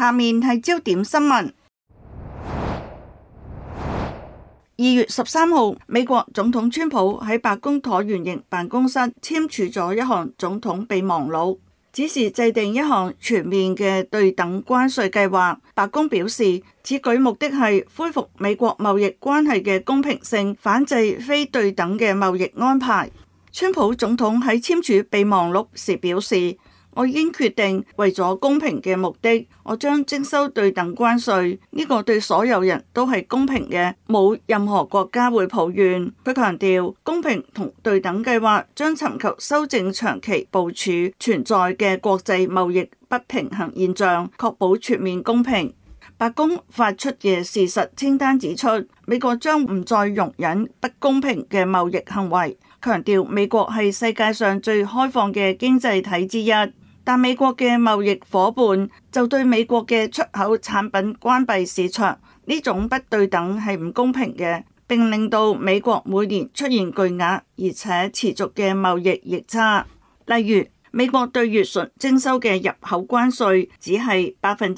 下面係焦點新聞。2月13號，美國總統川普喺白宮橢圓形辦公室簽署咗一項總統備忘錄，指示制定一項全面嘅對等關稅計劃。白宮表示，此舉目的係恢復美國貿易關係嘅公平性，反制非對等嘅貿易安排。川普總統喺簽署備忘錄時表示，我已經決定為咗公平嘅目的，我將徵收對等關稅，呢個對所有人都係公平嘅，冇任何國家會抱怨。佢強調，公平同對等計劃將尋求修正長期部署存在嘅國際貿易不平衡現象，確保全面公平。白宮發出嘅事實清單指出，美國將唔再容忍不公平嘅貿易行為，強調美國係世界上最開放嘅經濟體之一。但美國嘅貿易夥伴就對美國嘅出口產品關閉市場，呢種不對等係唔公平嘅，並令到美國每年出現巨額而且持續嘅貿易逆差。例如，美國對乙醇徵收嘅入口關稅只係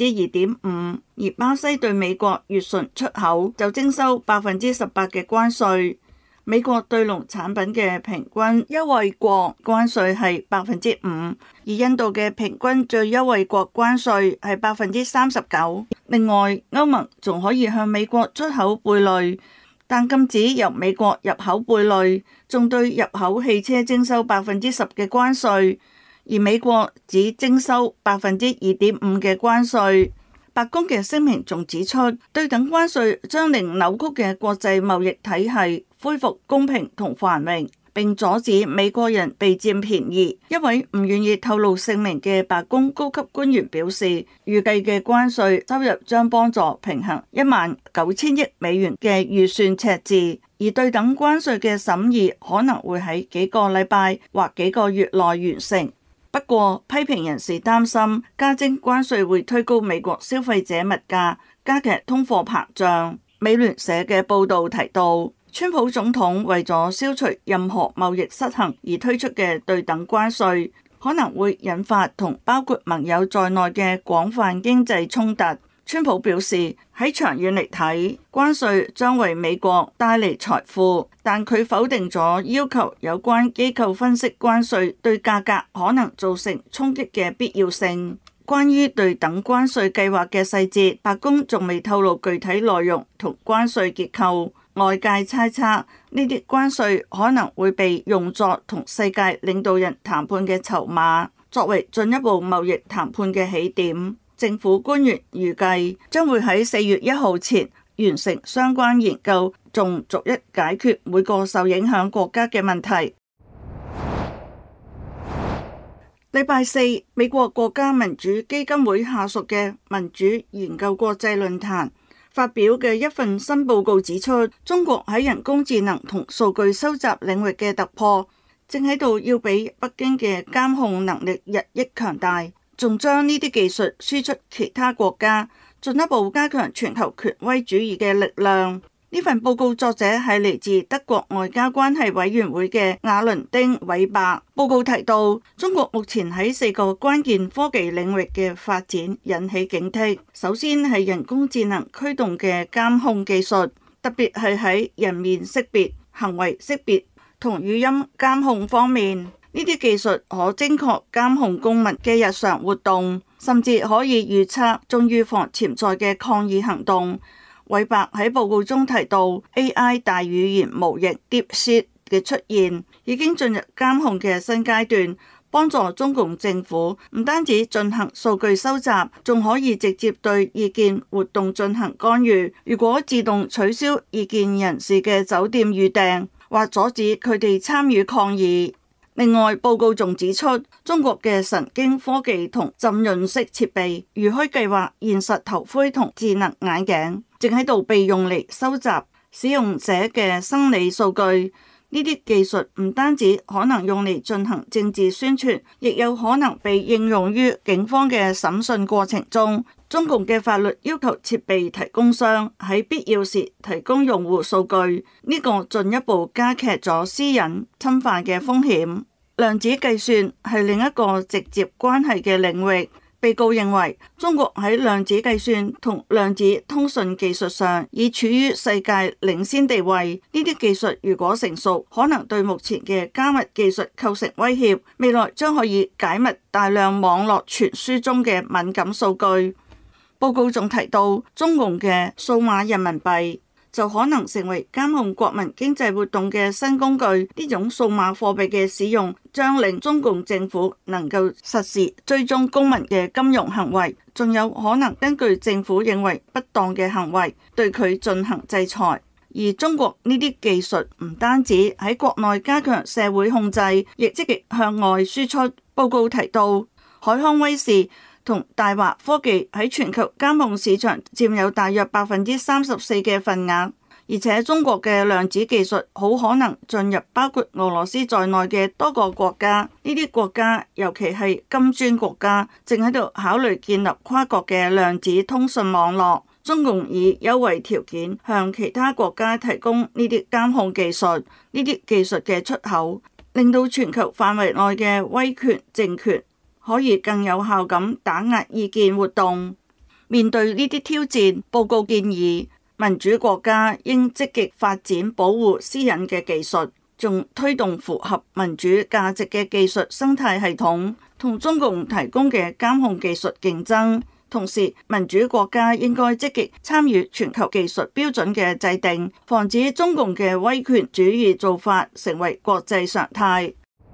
2.5%，而巴西對美國乙醇出口就徵收18%嘅關稅。美國對農產品嘅平均優惠國關稅係5%，而印度嘅平均最優惠國關稅係39%。另外，歐盟仲可以向美國出口貝類，但禁止由美國入口貝類，仲對入口汽車徵收10%嘅關稅，而美國只徵收2.5%嘅關稅。白宮嘅聲明仲指出，對等關稅將令扭曲嘅國際貿易體系恢復公平同繁榮，並阻止美國人被佔便宜。一位唔願意透露姓名嘅白宮高級官員表示，預計嘅關稅收入將幫助平衡19000億美元嘅預算赤字，而對等關稅嘅審議可能會喺幾個禮拜或幾個月內完成。不過，批評人士擔心加徵關稅會推高美國消費者物價，加劇通貨膨脹。美聯社嘅報導提到，川普總統為咗消除任何貿易失衡而推出嘅對等關稅，可能會引發同包括盟友在內嘅廣泛經濟衝突。川普表示，喺長遠嚟睇，關稅將為美國帶嚟財富，但佢否定咗要求有關機構分析關稅對價格可能造成衝擊嘅必要性。關於對等關稅計劃嘅細節，白宮仲未透露具體內容同關稅結構。外界猜測呢啲關稅可能會被用作同世界領導人談判嘅籌碼，作為進一步貿易談判嘅起點。政府官員預計將會喺4月1號前完成相關研究，仲逐一解決每個受影響國家嘅問題。禮拜四，美國國家民主基金會下屬嘅民主研究國際論壇發表嘅一份新報告指出，中國喺人工智能同數據收集領域嘅突破，正喺度要比北京嘅監控能力日益強大，仲將呢啲技術輸出其他國家，進一步加強全球權威主義嘅力量。呢份報告作者係嚟自德國外交關係委員會嘅瓦倫丁·韋伯。報告提到，中國目前喺4個關鍵科技領域嘅發展引起警惕。首先係人工智能驅動嘅監控技術，特別係喺人面識別、行為識別同語音監控方面，呢啲技術可精確監控公民嘅日常活動，甚至可以預測仲預防潛在嘅抗議行動。韋伯喺報告中提到 AI 大語言模型 DeepSeek 嘅出現已經進入監控嘅新階段，幫助中共政府唔單止進行數據收集，仲可以直接對意見活動進行干預。如果自動取消意見人士嘅酒店預訂，或阻止佢哋參與抗議。另外，報告仲指出，中國嘅神經科技同浸潤式設備，如虛計劃、現實頭盔同智能眼鏡，正喺度被用嚟收集使用者嘅生理數據。呢啲技術唔單止可能用嚟進行政治宣傳，亦有可能被應用於警方嘅審訊過程中。中共嘅法律要求設備提供商喺必要時提供用戶數據，呢個進一步加劇咗私隱侵犯嘅風險。量子計算係另一個直接關係嘅領域。 被告認為中國喺量子計算同量子通訊技術上已處於世界領先地位。呢啲技術如果成熟，可能對目前嘅加密技術構成威脅，未來將可以解密大量網絡傳輸中嘅敏感數據。報告仲提到，中共嘅數碼人民幣就可能成為監控國民經濟活動嘅新工具。呢種數碼貨幣嘅使用將令中共政府能夠實時追蹤公民嘅金融行為，仲有可能根據政府認為不當嘅行為對佢進行制裁。而中國呢啲技術唔單止喺國內加強社會控制，亦積極向外輸出。報告提到，海康威視同大華科技喺全球監控市場佔有大約34%嘅份額，而且中國嘅量子技術好可能進入包括俄羅斯在內嘅多個國家。呢啲國家，尤其係金磚國家，正喺度考慮建立跨國嘅量子通訊網絡。中共以優惠條件向其他國家提供呢啲監控技術，呢啲技術嘅出口令到全球範圍內嘅威權政權可以更有效咁打壓意見活動。面對呢啲挑戰，報告建議民主國家應積極發展保護私隱嘅技術，仲推動符合民主價值嘅技術生態系統，同中共提供嘅監控技術競爭。同時，民主國家應該積極參與全球技術標準嘅制定，防止中共嘅威權主義做法成為國際常態。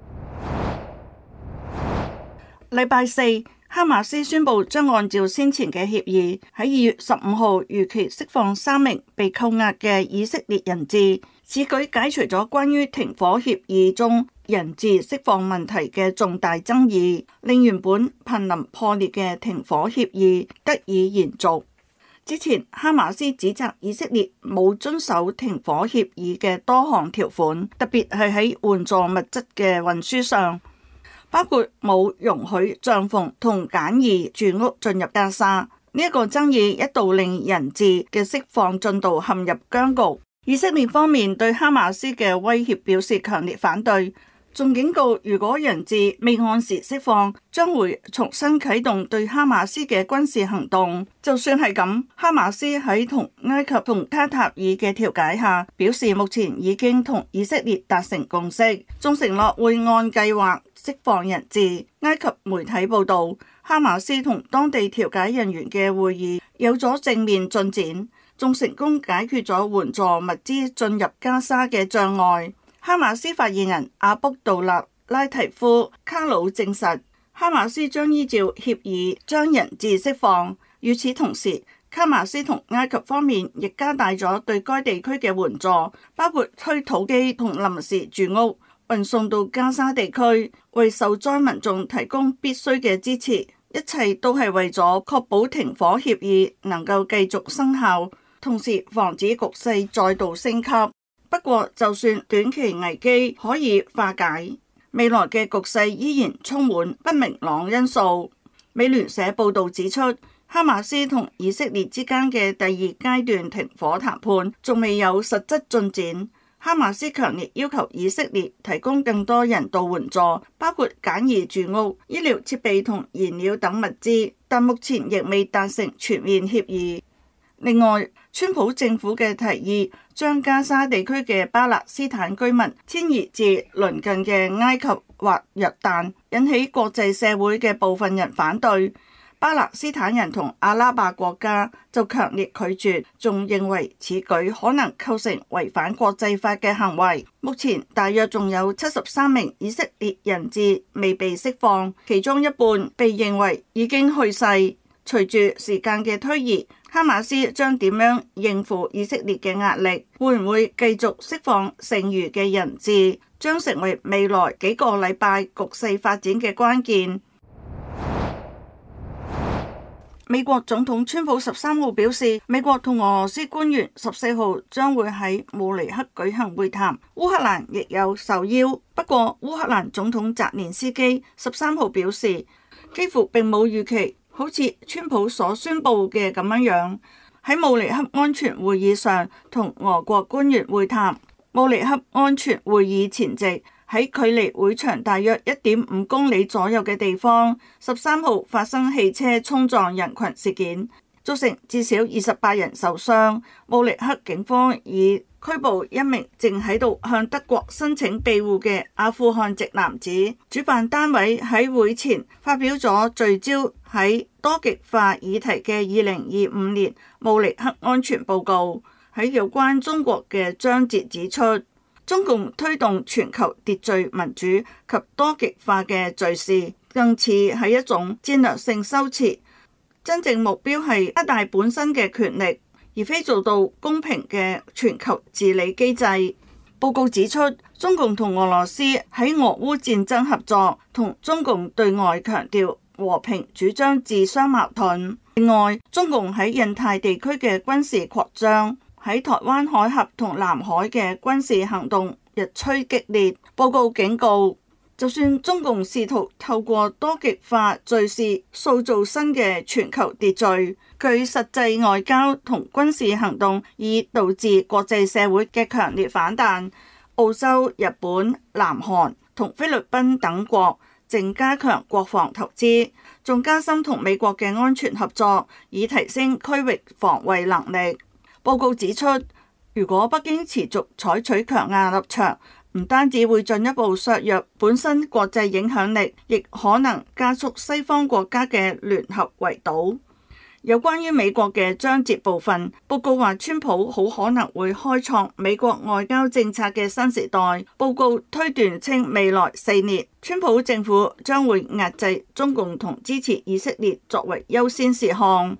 禮拜四，哈馬斯宣布將按照先前嘅協議，喺2月15號如期釋放3名被扣押嘅以色列人質。此舉解除咗關於停火協議中人質釋放問題嘅重大爭議，令原本瀕臨破裂嘅停火協議得以延續。之前，哈馬斯指責以色列冇遵守停火協議嘅多項條款，特別係喺援助物質嘅運輸上，包括冇容許帳篷同簡易住屋進入加沙。呢一個爭議一度令人質嘅釋放進度陷入僵局。以色列方面對哈馬斯嘅威脅表示強烈反對，仲警告如果人質未按時釋放，將會重新啟動對哈馬斯嘅軍事行動。就算係咁，哈馬斯喺同埃及同卡塔爾嘅調解下，表示目前已經同以色列達成共識，仲承諾會按計劃釋放人質。埃及媒體報道，哈馬斯同當地調解人員嘅會議有咗正面進展，仲成功解決咗援助物資進入加沙嘅障礙。哈馬斯發言人阿卜杜勒拉提夫卡魯證實，哈馬斯將依照協議將人質釋放。與此同時，哈馬斯同埃及方面亦加大咗對該地區嘅援助，包括推土機同臨時住屋運送到加沙地區，為受災民眾提供必須嘅支持。一切都係為咗確保停火協議能夠繼續生效，同時防止局勢再度升級。不過，就算短期危機可以化解，未來嘅局勢依然充滿不明朗因素。美聯社報導指出，哈馬斯同以色列之間嘅第二階段停火談判仲未有實質進展。哈馬斯強烈要求以色列提供更多人道援助，包括簡易住屋、醫療設備同燃料等物資，但目前亦未達成全面協議。另外，川普政府嘅提議將加沙地區嘅巴勒斯坦居民遷移至鄰近嘅埃及或約旦，引起國際社會嘅部分人反對。巴勒斯坦人同阿拉伯國家就強烈拒絕，仲認為此舉可能構成違反國際法嘅行為。目前大約仲有73名以色列人質未被釋放，其中一半被認為已經去世。隨住時間嘅推移，哈馬斯將點樣應付以色列嘅壓力？會唔會繼續釋放剩餘嘅人質？將成為未來幾個禮拜局勢發展嘅關鍵。美國總統川普13號表示，美國同俄羅斯官員14號將會喺慕尼黑舉行會談，烏克蘭亦有受邀。不過，烏克蘭總統澤連斯基13號表示，幾乎並冇預期好似川普所宣布嘅咁樣喺慕尼黑安全會議上同俄國官員會談。慕尼黑安全會議前夕喺距離會場大約1.5公里左右嘅地方，13號發生汽車衝撞人群事件，造成至少28人受傷。慕尼黑警方已拘捕一名正喺度向德國申請庇護嘅阿富汗籍男子。主辦單位喺會前發表咗聚焦喺多極化議題嘅2025年慕尼黑安全報告。喺有關中國嘅章節指出，中共推動全球秩序、民主及多極化嘅敘事，更似係一種戰略性修辭，真正目標係加大本身嘅權力，而非做到公平嘅全球治理機制。報告指出，中共同俄羅斯喺俄烏戰爭合作，同中共對外強調和平主張自相矛盾。另外，中共喺印太地區嘅軍事擴張，喺台灣海峽同南海嘅軍事行動日趨激烈。報告警告，就算中共試圖透過多極化敘事塑造新嘅全球秩序，佢實際外交同軍事行動已導致國際社會嘅強烈反彈。澳洲、日本、南韓同菲律賓等國正加強國防投資，仲加深同美國嘅安全合作，以提升區域防衛能力。報告指出，如果北京持續採取強硬立場，唔單止會進一步削弱本身國際影響力，亦可能加速西方國家嘅聯合圍堵。有關於美國嘅章節部分，報告話川普好可能會開創美國外交政策嘅新時代。報告推斷稱，未來4年，川普政府將會壓制中共同支持以色列作為優先事項。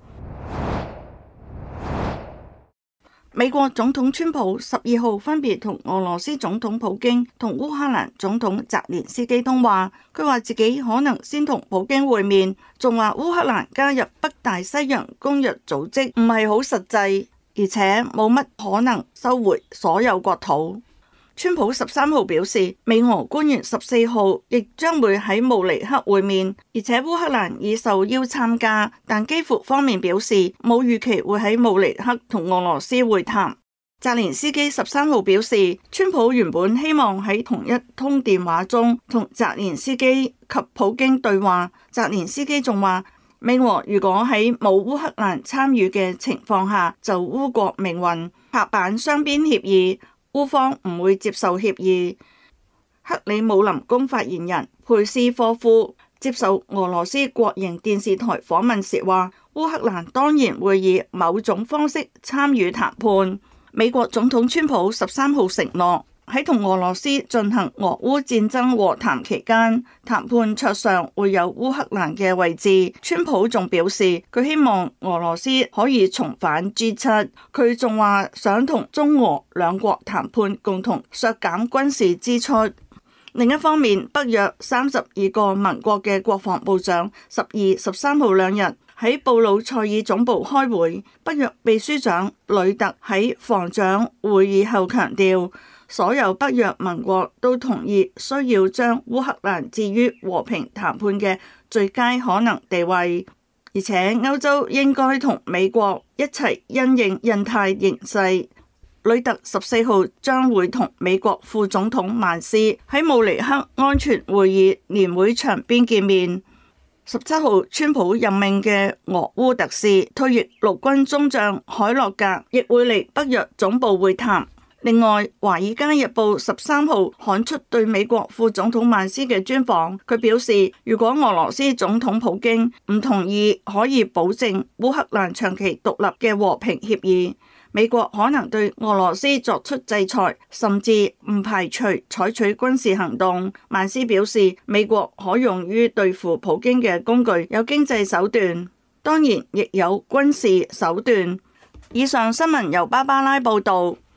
美國總統川普12號分別同俄羅斯總統普京同烏克蘭總統澤連斯基通話，佢話自己可能先同普京會面，仲話烏克蘭加入北大西洋公約組織唔係好實際，而且冇乜可能收回所有國土。川普13號表示，美俄官員14號亦將會喺慕尼黑會面，而且烏克蘭已受邀參加，但基輔方面表示冇預期會喺慕尼黑同俄羅斯會談。澤連斯基13號表示，川普原本希望喺同一通電話中同澤連斯基及普京對話。澤連斯基仲話，美俄如果喺冇烏克蘭參與嘅情況下就烏國命運，拍板雙邊協議，烏方唔會接受協議。克里姆林宮發言人佩斯科夫接受俄羅斯國營電視台訪問時話，烏克蘭當然會以某種方式參與談判。美國總統川普13號承諾，喺同俄羅斯進行俄烏戰爭和談期間，談判桌上會有烏克蘭嘅位置。川普仲表示，佢希望俄羅斯可以重返 G7。佢仲話想同中俄兩國談判，共同削減軍事支出。另一方面，北約32個盟國嘅國防部長12、13號兩日喺布魯塞爾總部開會。北約秘書長呂特喺防長會議後強調，所有北約盟國都同意需要將烏克蘭置於和平談判嘅最佳可能地位，而且歐洲應該同美國一齊因應印太形勢。呂特14號將會同美國副總統曼斯喺慕尼黑安全會議年會場邊見面。17號，川普任命嘅俄烏特使退役陸軍中將海洛格亦會嚟北約總部會談。另外，《華爾街日報》13號刊出對美國副總統曼斯嘅專訪，佢表示，如果俄羅斯總統普京唔同意可以保證烏克蘭長期獨立嘅和平協議，美國可能對俄羅斯作出制裁，甚至唔排除採取軍事行動。曼斯表示，美國可用於對付普京嘅工具有經濟手段，當然亦有軍事手段。以上新聞由芭芭拉報道。